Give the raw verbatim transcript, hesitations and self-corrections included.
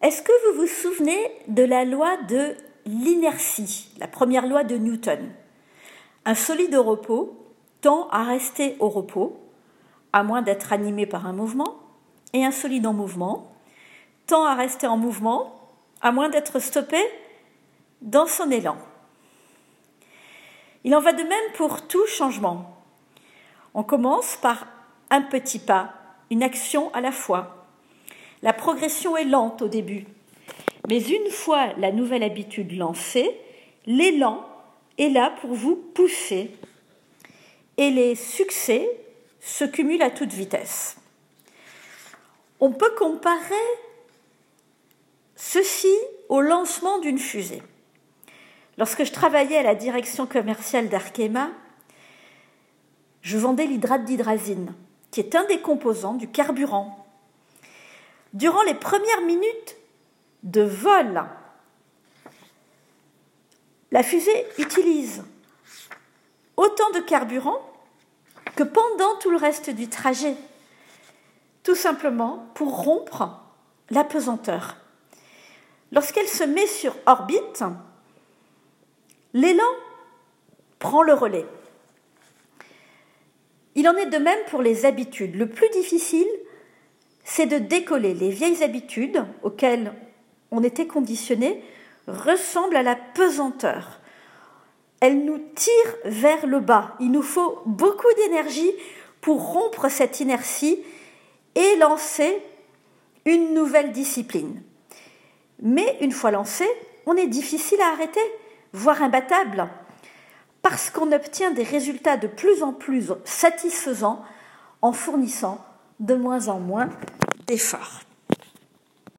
Est-ce que vous vous souvenez de la loi de l'inertie, la première loi de Newton? Un solide au repos tend à rester au repos, à moins d'être animé par un mouvement, et un solide en mouvement tend à rester en mouvement, à moins d'être stoppé dans son élan. Il en va de même pour tout changement. On commence par un petit pas, une action à la fois. La progression est lente au début, mais une fois la nouvelle habitude lancée, l'élan est là pour vous pousser et les succès se cumulent à toute vitesse. On peut comparer ceci au lancement d'une fusée. Lorsque je travaillais à la direction commerciale d'Arkema, je vendais l'hydrate d'hydrazine, qui est un des composants du carburant. Durant les premières minutes de vol, la fusée utilise autant de carburant que pendant tout le reste du trajet, tout simplement pour rompre la pesanteur. Lorsqu'elle se met sur orbite, l'élan prend le relais. Il en est de même pour les habitudes. Le plus difficile, c'est de décoller. Les vieilles habitudes auxquelles on était conditionné ressemblent à la pesanteur. Elles nous tirent vers le bas. Il nous faut beaucoup d'énergie pour rompre cette inertie et lancer une nouvelle discipline. Mais une fois lancé, on est difficile à arrêter, voire imbattable, parce qu'on obtient des résultats de plus en plus satisfaisants en fournissant de moins en moins d'efforts.